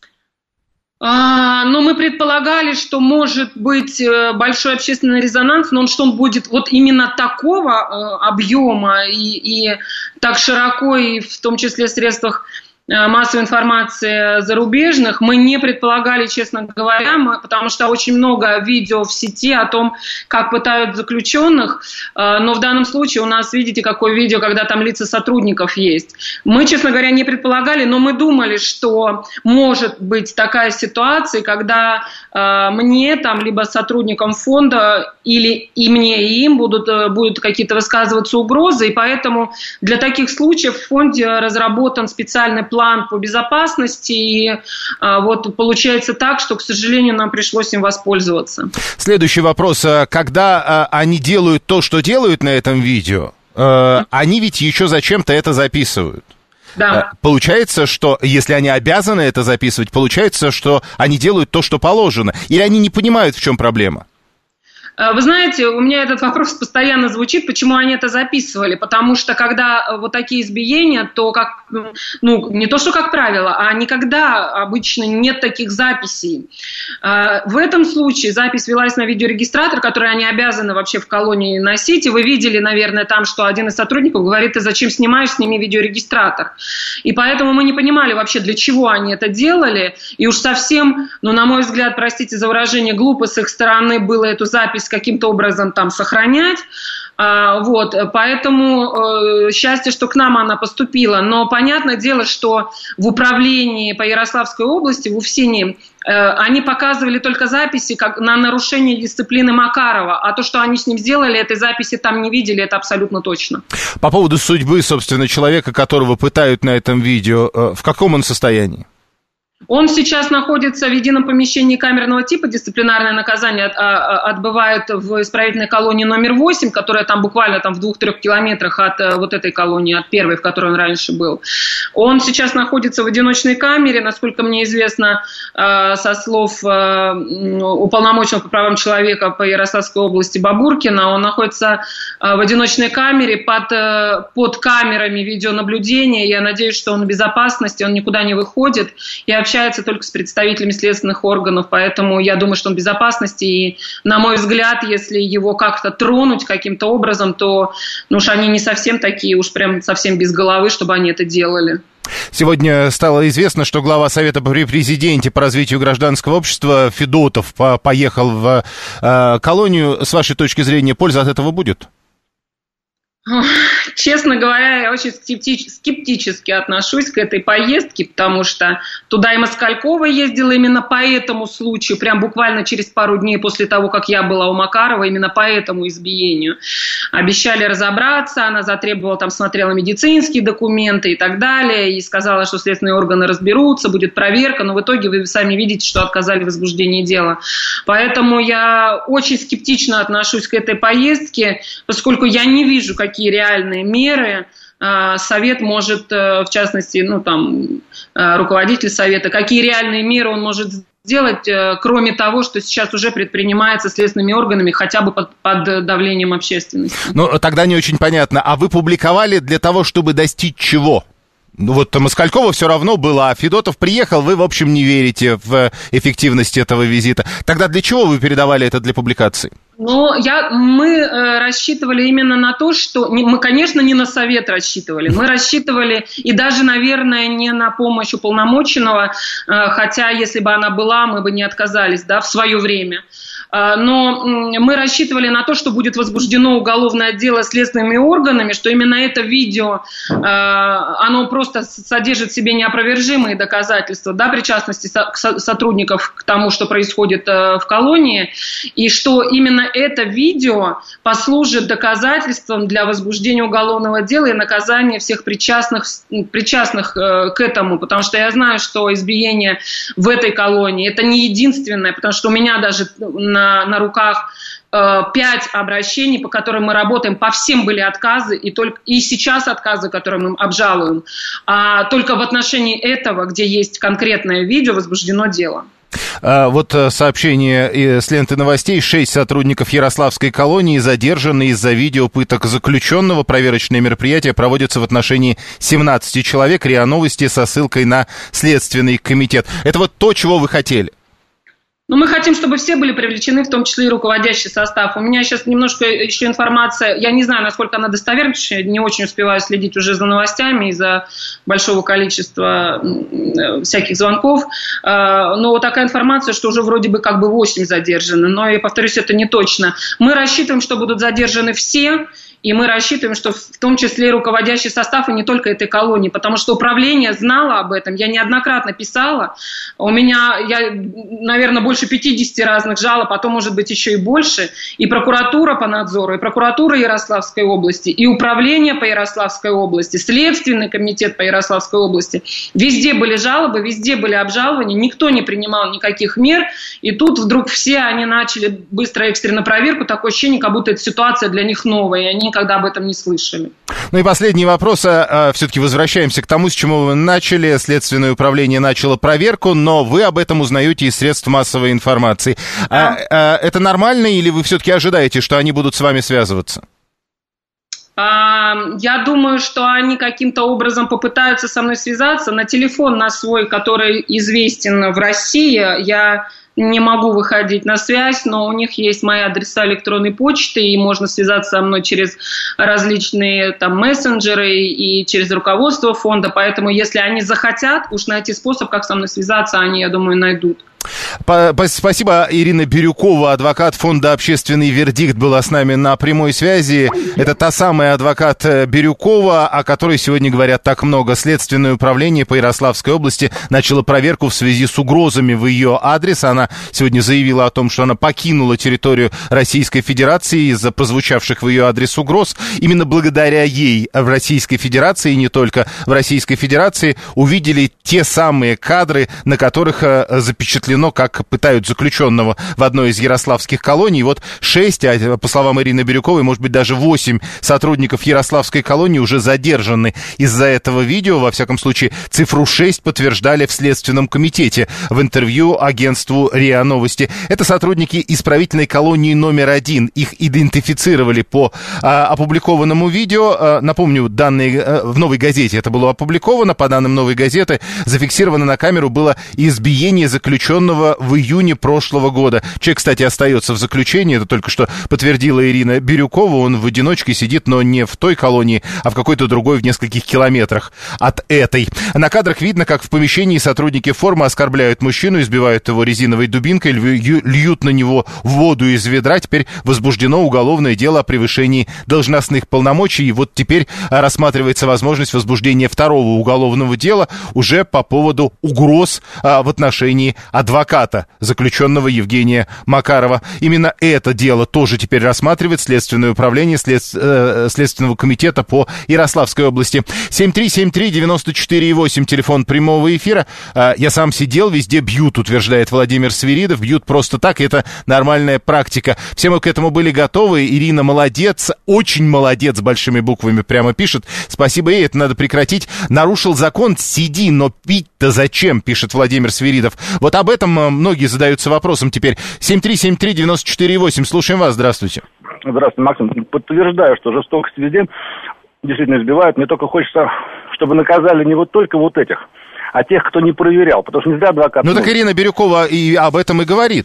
А, ну, мы предполагали, что может быть большой общественный резонанс, но он, что он будет вот именно такого э, объема и, и так широко, и в том числе в средствах массовой информации зарубежных. Мы не предполагали, честно говоря, мы, потому что очень много видео в сети о том, как пытают заключенных, но в данном случае у нас, видите, какое видео, когда там лица сотрудников есть. Мы, честно говоря, не предполагали, но мы думали, что может быть такая ситуация, когда э, мне, там, либо сотрудникам фонда, или и мне, и им будут, будут какие-то высказываться угрозы, и поэтому для таких случаев в фонде разработан специальный план по безопасности, и э, вот получается так, что, к сожалению, нам пришлось им воспользоваться. Следующий вопрос. Когда э, они делают то, что делают на этом видео, э, они ведь еще зачем-то это записывают. Да. Получается, что если они обязаны это записывать, получается, что они делают то, что положено. Или они не понимают, в чем проблема? Вы знаете, у меня этот вопрос постоянно звучит, почему они это записывали. Потому что когда вот такие избиения, то как, ну, не то, что как правило, а никогда обычно нет таких записей. В этом случае запись велась на видеорегистратор, который они обязаны вообще в колонии носить. И вы видели, наверное, там, что один из сотрудников говорит: ты зачем снимаешь, сними видеорегистратор. И поэтому мы не понимали вообще, для чего они это делали. И уж совсем, ну, на мой взгляд, простите за выражение, глупо с их стороны было эту запись каким-то образом там сохранять. А, вот, поэтому э, счастье, что к нам она поступила. Но понятное дело, что в управлении по Ярославской области, в УФСИНе, э, они показывали только записи как на нарушение дисциплины Макарова. А то, что они с ним сделали, этой записи там не видели, это абсолютно точно. По поводу судьбы, собственно, человека, которого пытают на этом видео, э, в каком он состоянии? Он сейчас находится в едином помещении камерного типа, дисциплинарное наказание от, а, отбывает в исправительной колонии номер восемь, которая там буквально там, в двух-трех километрах от а, вот этой колонии, от первой, в которой он раньше был. Он сейчас находится в одиночной камере, насколько мне известно, а, со слов а, уполномоченного по правам человека по Ярославской области Бабуркина. Он находится а, в одиночной камере под, а, под камерами видеонаблюдения. Я надеюсь, что он в безопасности, он никуда не выходит и общается только с представителями следственных органов, поэтому я думаю, что он в безопасности, и, на мой взгляд, если его как-то тронуть каким-то образом, то ну уж они не совсем такие, уж прям совсем без головы, чтобы они это делали. Сегодня стало известно, что глава Совета при президенте по развитию гражданского общества Федотов поехал в э, колонию. С вашей точки зрения, польза от этого будет? Честно говоря, я очень скептически отношусь к этой поездке, потому что туда и Москалькова ездила именно по этому случаю, прям буквально через пару дней после того, как я была у Макарова, именно по этому избиению. Обещали разобраться, она затребовала, там смотрела медицинские документы и так далее, и сказала, что следственные органы разберутся, будет проверка, но в итоге вы сами видите, что отказали в возбуждении дела. Поэтому я очень скептично отношусь к этой поездке, поскольку я не вижу, какие реальные меры Совет может, в частности, ну, там, руководитель Совета, какие реальные меры он может сделать, кроме того, что сейчас уже предпринимается следственными органами, хотя бы под, под давлением общественности. Ну, тогда не очень понятно. А вы публиковали для того, чтобы достичь чего? Ну вот Москалькова все равно была, а Федотов приехал, вы, в общем, не верите в эффективность этого визита. Тогда для чего вы передавали это для публикации? Ну, я, мы э, рассчитывали именно на то, что... Не, мы, конечно, не на Совет рассчитывали. Мы рассчитывали и даже, наверное, не на помощь уполномоченного, э, хотя, если бы она была, мы бы не отказались, да, в свое время. Но мы рассчитывали на то, что будет возбуждено уголовное дело следственными органами, что именно это видео, оно просто содержит в себе неопровержимые доказательства, да, причастности сотрудников к тому, что происходит в колонии, и что именно это видео послужит доказательством для возбуждения уголовного дела и наказания всех причастных, причастных к этому, потому что я знаю, что избиение в этой колонии это не единственное, потому что у меня даже на На, на руках э, пять обращений, по которым мы работаем, по всем были отказы, и, только, и сейчас отказы, которые мы обжалуем. А только в отношении этого, где есть конкретное видео, возбуждено дело. А вот сообщение с ленты новостей. Шесть сотрудников Ярославской колонии задержаны из-за видео пыток заключенного. Проверочные мероприятия проводятся в отношении семнадцати человек. РИА Новости со ссылкой на Следственный комитет. Это вот то, чего вы хотели? Но мы хотим, чтобы все были привлечены, в том числе и руководящий состав. У меня сейчас немножко еще информация, я не знаю, насколько она достоверна, потому что я не очень успеваю следить уже за новостями из-за большого количества всяких звонков. Но такая информация, что уже вроде бы как бы восемь задержаны. Но, я повторюсь, это не точно. Мы рассчитываем, что будут задержаны все. И мы рассчитываем, что в том числе и руководящий состав, и не только этой колонии, потому что управление знало об этом. Я неоднократно писала. У меня, я, наверное, больше пятьдесят разных жалоб, потом, может быть, еще и больше. И прокуратура по надзору, и прокуратура Ярославской области, и управление по Ярославской области, Следственный комитет по Ярославской области. Везде были жалобы, везде были обжалования, никто не принимал никаких мер. И тут вдруг все они начали быстро экстренно проверку. Такое ощущение, как будто эта ситуация для них новая, и они никогда об этом не слышали. Ну и последний вопрос. А, все-таки возвращаемся к тому, с чего вы начали. Следственное управление начало проверку, но вы об этом узнаете из средств массовой информации. Да. А, а, это нормально или вы все-таки ожидаете, что они будут с вами связываться? А, я думаю, что они каким-то образом попытаются со мной связаться. На телефон на свой, который известен в России, я не могу выходить на связь, но у них есть мои адреса электронной почты, и можно связаться со мной через различные там мессенджеры и через руководство фонда. Поэтому, если они захотят уж найти способ, как со мной связаться, они, я думаю, найдут. Спасибо. Ирина Бирюкова, адвокат фонда «Общественный вердикт», была с нами на прямой связи. Это та самая адвокат Бирюкова, о которой сегодня говорят так много. Следственное управление по Ярославской области начало проверку в связи с угрозами в ее адрес. Она сегодня заявила о том, что она покинула территорию Российской Федерации из-за прозвучавших в ее адрес угроз. Именно благодаря ей в Российской Федерации, и не только в Российской Федерации, увидели те самые кадры, на которых запечатлены, как пытают заключенного в одной из ярославских колоний. Вот шесть, а по словам Ирины Бирюковой, может быть, даже восемь сотрудников ярославской колонии уже задержаны из-за этого видео. Во всяком случае, цифру шесть подтверждали в Следственном комитете в интервью агентству РИА Новости. Это сотрудники исправительной колонии номер один. Их идентифицировали по а, опубликованному видео. А, напомню, данные а, в «Новой газете» это было опубликовано. По данным «Новой газеты» зафиксировано на камеру было избиение заключенного в июне прошлого года. Человек, кстати, остается в заключении, это только что подтвердила Ирина Бирюкова. Он в одиночке сидит, но не в той колонии, а в какой-то другой в нескольких километрах от этой. На кадрах видно, как в помещении сотрудники формы оскорбляют мужчину, избивают его резиновой дубинкой, льют на него воду из ведра. Теперь возбуждено уголовное дело о превышении должностных полномочий. И вот теперь рассматривается возможность возбуждения второго уголовного дела уже по поводу угроз а, в отношении адвоката, заключенного Евгения Макарова. Именно это дело тоже теперь рассматривает Следственное управление след... э, Следственного комитета по Ярославской области. семь три семь три девять четыре восемь, телефон прямого эфира. Э, я сам сидел, везде бьют, утверждает Владимир Свиридов. Бьют просто так, это нормальная практика. Все мы к этому были готовы. Ирина молодец, очень молодец, с большими буквами прямо пишет. Спасибо ей, это надо прекратить. Нарушил закон, сиди, но пить-то зачем, пишет Владимир Свиридов. Вот об этом многие задаются вопросом теперь. семь три семь три девять четыре восемь. Слушаем вас. Здравствуйте. Здравствуйте, Максим. Подтверждаю, что жестокость везде действительно избивает. Мне только хочется, чтобы наказали не вот только вот этих, а тех, кто не проверял. Потому что нельзя адвокат... Ну так Ирина Бирюкова и об этом и говорит.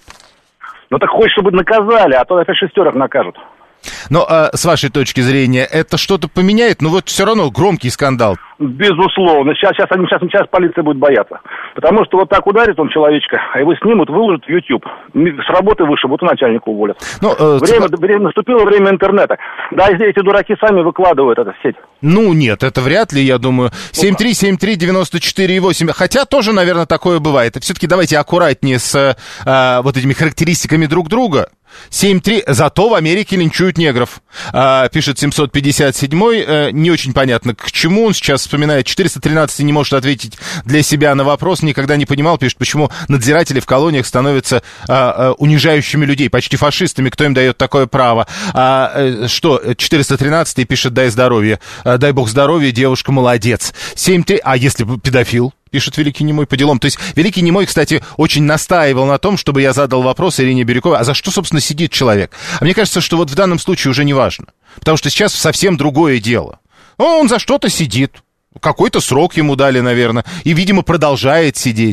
Ну так хочешь, чтобы наказали, а то опять шестерок накажут. Но а, с вашей точки зрения, это что-то поменяет? Ну вот все равно громкий скандал. Безусловно. Сейчас, сейчас, они, сейчас, сейчас полиция будет бояться. Потому что вот так ударит он человечка, а его снимут, выложат в YouTube. С работы выше, вот и начальника уволят. Ну, э, время, ц... время, наступило время интернета. Да, и эти дураки сами выкладывают эту сеть. Ну нет, это вряд ли, я думаю. семь три семь три девять четыре восемь. Хотя тоже, наверное, такое бывает. Все-таки давайте аккуратнее с э, вот этими характеристиками друг друга. семь три. Зато в Америке линчуют негров. А, пишет семьсот пятьдесят седьмой. А, не очень понятно, к чему он сейчас вспоминает. четыреста тринадцатый не может ответить для себя на вопрос. Никогда не понимал, пишет, почему надзиратели в колониях становятся а, а, унижающими людей, почти фашистами. Кто им дает такое право? А, а, что? четыреста тринадцатый пишет, дай здоровья. А, дай бог здоровья, девушка, молодец. семь три. А если педофил? Пишет Великий Немой по делам. То есть Великий Немой, кстати, очень настаивал на том, чтобы я задал вопрос Ирине Бирюковой, а за что, собственно, сидит человек? А мне кажется, что вот в данном случае уже не важно. Потому что сейчас совсем другое дело. Он за что-то сидит. Какой-то срок ему дали, наверное. И, видимо, продолжает сидеть.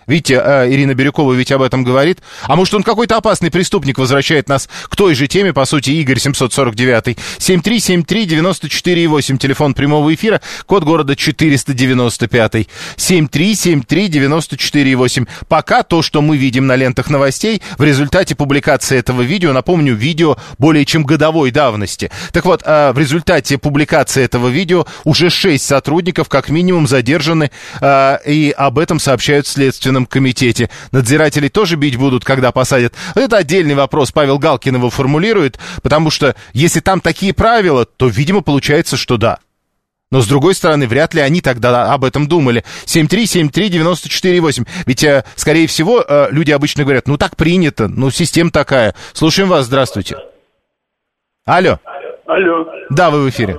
Видите, Ирина Бирюкова ведь об этом говорит. А может, он какой-то опасный преступник возвращает нас к той же теме, по сути, Игорь семьсот сорок девять. семь три семь три девяносто четыре восемь, телефон прямого эфира, код города четыреста девяносто пять. семь три семь три девяносто четыре восемь. Пока то, что мы видим на лентах новостей, в результате публикации этого видео, напомню, видео более чем годовой давности. Так вот, в результате публикации этого видео уже шесть сотрудников, как минимум, задержаны, и об этом сообщают в Следственном комитете. Надзирателей тоже бить будут, когда посадят. Это отдельный вопрос. Павел Галкин его формулирует, потому что если там такие правила, то, видимо, получается, что да. Но, с другой стороны, вряд ли они тогда об этом думали. семь три семь три девяносто четыре восемь. Ведь, скорее всего, люди обычно говорят, ну так принято, ну система такая. Слушаем вас, здравствуйте. Алло. Алло. Да, вы в эфире.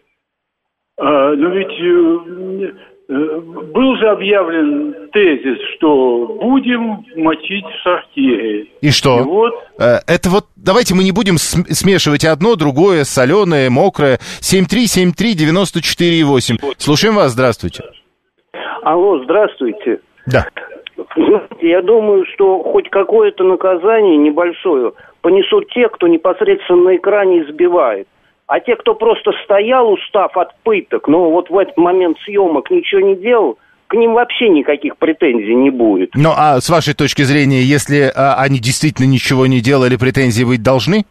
А, ну ведь... Был же объявлен тезис, что будем мочить в сортире. И что? И вот... Это вот, давайте мы не будем смешивать одно, другое, соленое, мокрое. семь три семь три девяносто четыре восемь. Слушаем вас, здравствуйте. Алло, здравствуйте. Да. Я думаю, что хоть какое-то наказание небольшое понесут те, кто непосредственно на экране избивает. А те, кто просто стоял, устав от пыток, но вот в этот момент съемок ничего не делал, к ним вообще никаких претензий не будет. Ну, а с вашей точки зрения, если а, они действительно ничего не делали, претензии быть должны?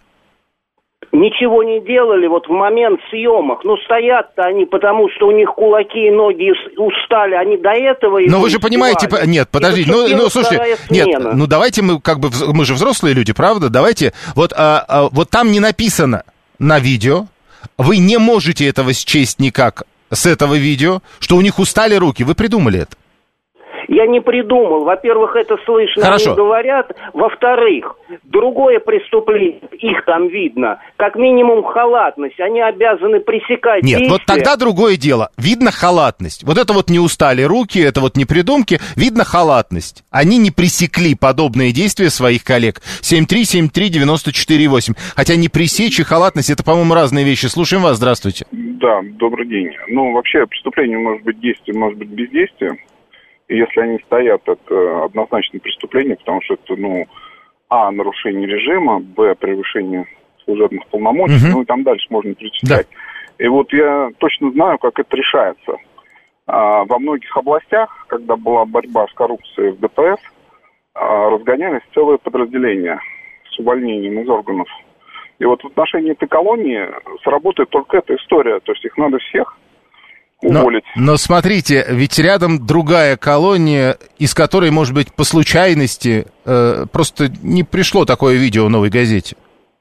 Ничего не делали вот в момент съемок. Ну, стоят-то они, потому что у них кулаки и ноги устали. Они до этого... Но вы же понимаете... Нет, подождите. Ну, ну, слушайте, нет, ну давайте мы как бы... Мы же взрослые люди, правда? Давайте... Вот, а, а, вот там не написано на видео, вы не можете этого счесть никак с этого видео, что у них устали руки. Вы придумали это? Я не придумал. Во-первых, это слышно, Хорошо. Они говорят. Во-вторых, другое преступление, их там видно, как минимум халатность. Они обязаны пресекать Нет, действия. вот тогда другое дело. Видно халатность. Вот это вот не устали руки, это вот не придумки. Видно халатность. Они не пресекли подобные действия своих коллег. семь три семь три девяносто четыре восемь. Хотя не пресечь и халатность, это, по-моему, разные вещи. Слушаем вас, здравствуйте. Да, добрый день. Ну, вообще, преступление может быть действие, может быть бездействие. И если они стоят, это однозначно преступление, потому что это, ну, а, нарушение режима, б, превышение служебных полномочий, угу. ну и там дальше можно перечислять. Да. И вот я точно знаю, как это решается. А, во многих областях, когда была борьба с коррупцией в Дэ Пэ Эс, а, разгонялись целые подразделения с увольнением из органов. И вот в отношении этой колонии сработает только эта история, то есть их надо всех уволить. Но, но смотрите, ведь рядом другая колония, из которой, может быть, по случайности э, просто не пришло такое видео в «Новой газете».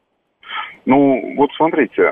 Ну, вот смотрите,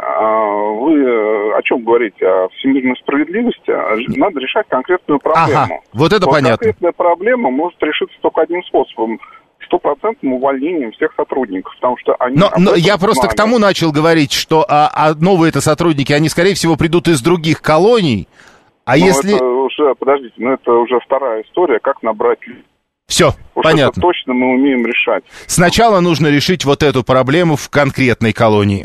вы о чем говорите? О всемирной справедливости? Надо решать конкретную проблему. Ага, вот это вот понятно. Конкретная проблема может решиться только одним способом. Стопроцентным увольнением всех сотрудников, потому что они... Но, но я просто знали. К тому начал говорить, что а, а новые-то сотрудники, они, скорее всего, придут из других колоний, а ну, если... это уже, подождите, ну это уже вторая история, как набрать... Все, уж понятно. Это точно мы умеем решать. Сначала нужно решить вот эту проблему в конкретной колонии.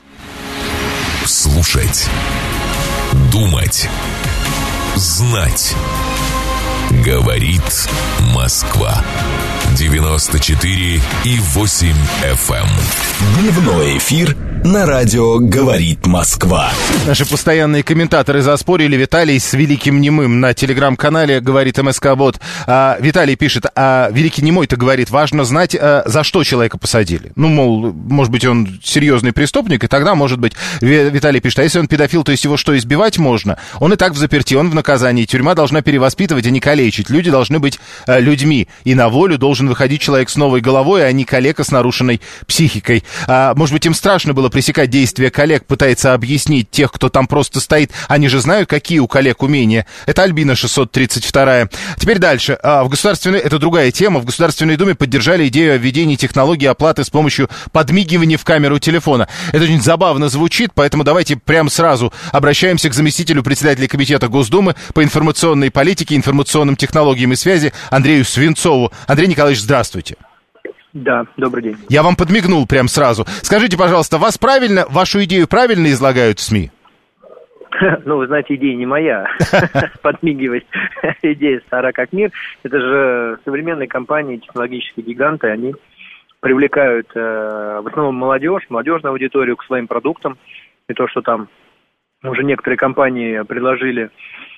Слушать. Думать. Знать. Говорит Москва. девяносто четыре и восемь эф эм. Дневной эфир на радио «Говорит Москва». Наши постоянные комментаторы заспорили. Виталий с Великим Немым на телеграм-канале «Говорит МСК-бот». А, Виталий пишет, а Великий Немой-то говорит, важно знать, а, за что человека посадили. Ну, мол, может быть, он серьезный преступник, и тогда, может быть, Виталий пишет, а если он педофил, то есть его что, избивать можно? Он и так в заперти, он в наказании. Тюрьма должна перевоспитывать, а не калечить. Люди должны быть а, людьми, и на волю должен выходить человек с новой головой, а не калека с нарушенной психикой. А, может быть, им страшно было пресекать действия коллег, пытается объяснить тех, кто там просто стоит. Они же знают, какие у коллег умения. Это Альбина шестьсот тридцать два. Теперь дальше. А, в государственной... Это другая тема. В Государственной Думе поддержали идею о введении технологии оплаты с помощью подмигивания в камеру телефона. Это очень забавно звучит, поэтому давайте прямо сразу обращаемся к заместителю председателя Комитета Госдумы по информационной политике, информационным технологиям и связи Андрею Свинцову. Андрей Николаевич, здравствуйте. Да, добрый день. Я вам подмигнул прям сразу. Скажите, пожалуйста, вас правильно, вашу идею правильно излагают в СМИ? Ну, вы знаете, идея не моя, подмигивать, идея стара как мир. Это же современные компании, технологические гиганты, они привлекают э, в основном молодежь, молодежную аудиторию к своим продуктам. И то, что там уже некоторые компании предложили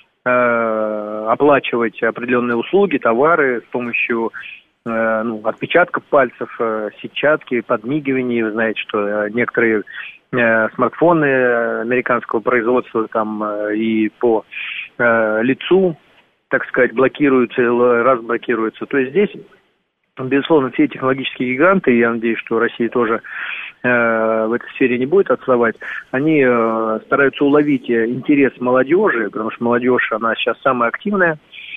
э, оплачивать определенные услуги, товары с помощью э, ну, отпечатков пальцев, э, сетчатки, подмигиваний. Вы знаете, что э, некоторые э, смартфоны американского производства там э, и по э, лицу, так сказать, блокируются, разблокируются. То есть здесь, безусловно, все технологические гиганты, я надеюсь, что Россия тоже э, в этой сфере не будет отставать, они э, стараются уловить интерес молодежи, потому что молодежь, она сейчас самая активная,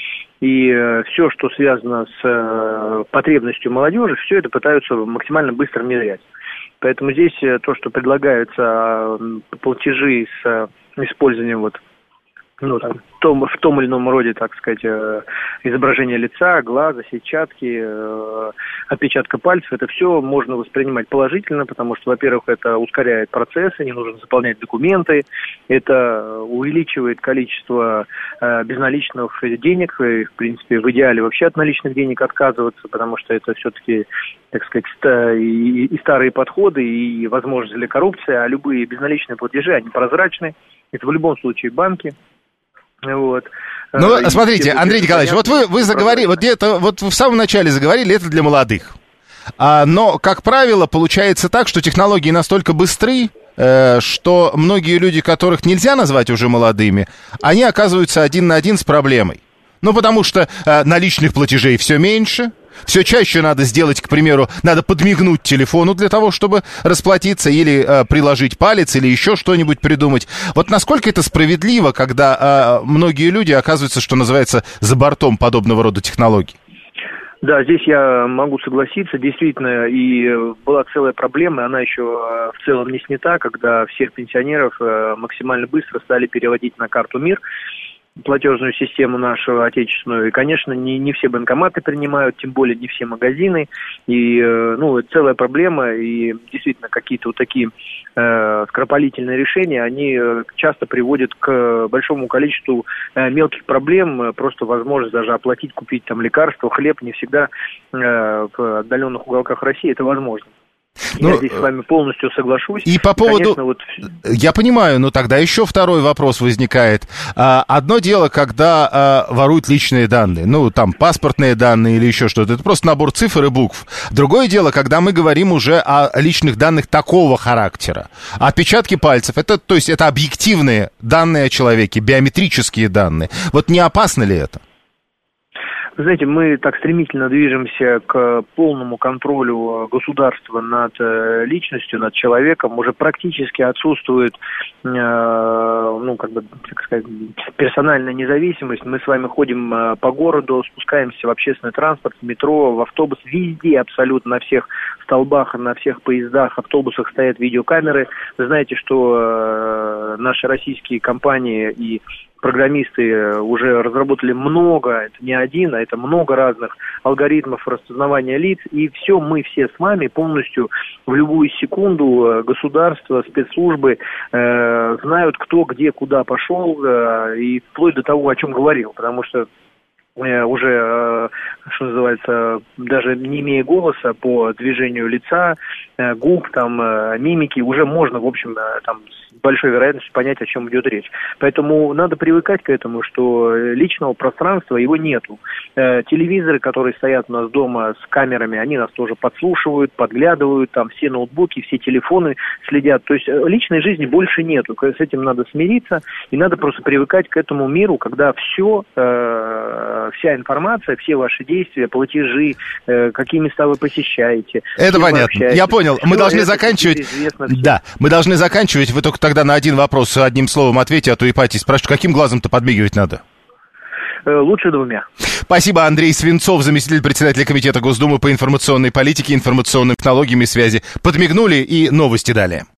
и э, все, что связано с э, потребностью молодежи, все это пытаются максимально быстро внедрять. Поэтому здесь э, то, что предлагаются э, платежи с э, использованием вот ну, там, в, том, в том или ином роде, так сказать, э, изображения лица, глаза, сетчатки, э, отпечатка пальцев, это все можно воспринимать положительно, потому что, во-первых, это ускоряет процессы, не нужно заполнять документы, это увеличивает количество э, безналичных денег, и, в принципе, в идеале вообще от наличных денег отказываться, потому что это все-таки, так сказать, и, и старые подходы, и возможность для коррупции, а любые безналичные платежи, они прозрачны, это в любом случае банки. Вот. Ну, и смотрите, Андрей Николаевич, вот вы, вы заговорили, вот это, вот в самом начале заговорили, это для молодых. А, но, как правило, получается так, что технологии настолько быстры, э, что многие люди, которых нельзя назвать уже молодыми, они оказываются один на один с проблемой. Ну, потому что э, наличных платежей все меньше. Все чаще надо сделать, к примеру, надо подмигнуть телефону для того, чтобы расплатиться, или э, приложить палец, или еще что-нибудь придумать. Вот насколько это справедливо, когда э, многие люди оказываются, что называется, за бортом подобного рода технологий? Да, здесь я могу согласиться, действительно, и была целая проблема, она еще в целом не снята, когда всех пенсионеров максимально быстро стали переводить на карту МИР, платежную систему нашу отечественную. И, конечно, не, не все банкоматы принимают, тем более не все магазины. И, ну, это целая проблема. И действительно, какие-то вот такие э, скоропалительные решения, они часто приводят к большому количеству э, мелких проблем. Просто возможность даже оплатить, купить там лекарства, хлеб не всегда э, в отдаленных уголках России это возможно. Ну, я здесь с вами полностью соглашусь. И по поводу... Конечно, вот... Я понимаю, но тогда еще второй вопрос возникает. Одно дело, когда воруют личные данные, ну, там, паспортные данные или еще что-то, это просто набор цифр и букв. Другое дело, когда мы говорим уже о личных данных такого характера. Отпечатки пальцев, это, то есть, это объективные данные о человеке, биометрические данные. Вот не опасно ли это? Вы знаете, мы так стремительно движемся к полному контролю государства над личностью, над человеком. Уже практически отсутствует, э, ну, как бы, так сказать, персональная независимость. Мы с вами ходим по городу, спускаемся в общественный транспорт, в метро, в автобус. Везде абсолютно на всех столбах, на всех поездах, автобусах стоят видеокамеры. Вы знаете, что э, наши российские компании и программисты уже разработали много, это не один, а это много разных алгоритмов распознавания лиц, и все мы все с вами полностью в любую секунду государство, спецслужбы э, знают, кто где куда пошел, э, и вплоть до того, о чем говорил, потому что уже, что называется, даже не имея голоса, по движению лица, губ, там, мимики, уже можно, в общем, там, с большой вероятностью понять, о чем идет речь. Поэтому надо привыкать к этому, что личного пространства его нету. Телевизоры, которые стоят у нас дома с камерами, они нас тоже подслушивают, подглядывают, там, все ноутбуки, все телефоны следят. То есть личной жизни больше нету. С этим надо смириться, и надо просто привыкать к этому миру, когда все... вся информация, все ваши действия, платежи, э, какие места вы посещаете. Это понятно. Я понял. Мы должны заканчивать. Да, мы должны заканчивать. Вы только тогда на один вопрос одним словом ответьте, а то Ипатий спрашивает, каким глазом-то подмигивать надо? Лучше двумя. Спасибо. Андрей Свинцов, заместитель председателя комитета Госдумы по информационной политике, информационным технологиям и связи. Подмигнули, и новости далее.